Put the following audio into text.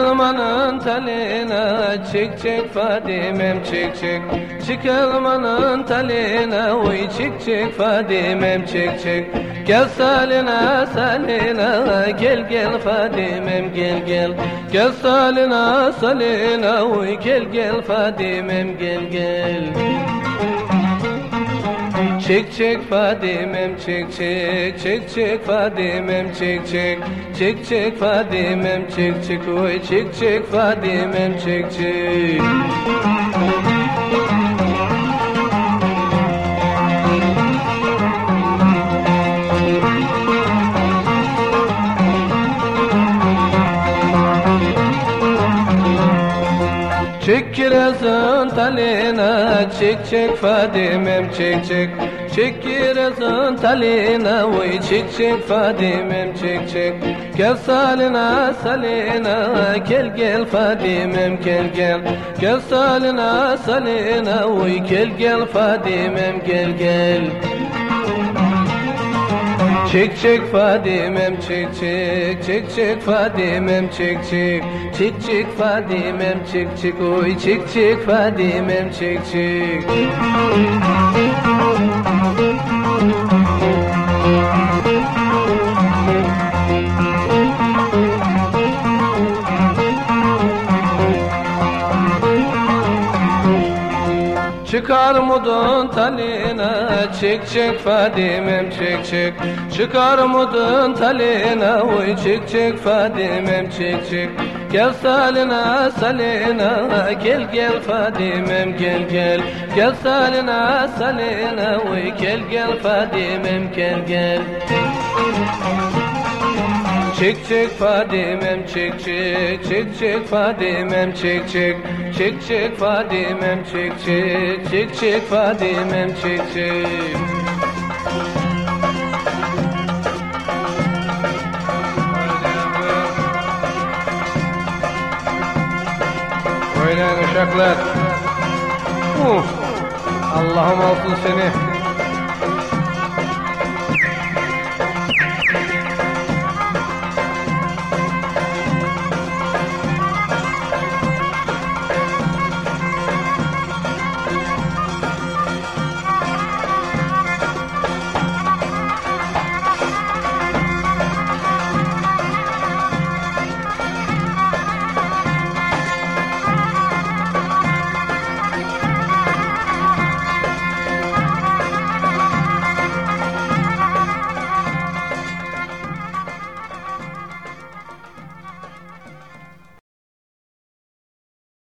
Çıkılmanın taline çık çık Fadimem çık çık. Çıkılmanın taline uy çık çık Fadimem çık çık. Gel saline saline gel gel Fadimem gel gel. Gel saline saline uy gel gel Fadimem gel gel. Çık çık Fadimem çık çık. Çık çık Fadimem çık çık. Çık çık Fadimem çık çık. Oy çık çık Fadimem çık çık. Çık kirazın taline çık çık Fadimem çık çık. Çık kirazın taline uy çık çık Fadimem çık çık. Gel saline saline gel gel Fadimem gel gel. Gel saline saline uy gel gel Fadimem gel gel. Çık çık Fadimem çık çık. Çık çık Fadimem çık çık. Çık çık Fadimem çık çık. Oy çık çık Fadimem çık çık. Çıkar mudun taline çık çık Fadimem çık çık. Çıkar mudun taline uy çık çık Fadimem çık çık. Gel saline saline gel gel Fadimem gel gel. Gel saline saline uy gel gel Fadimem gel gel. Çık çık Fadimem çık çık. Çık çık Fadimem çık çık. Çık çık Fadimem çık çık. Çık çık Fadimem çık çık. Oynayın uşaklar. Allah'ım alsın seni.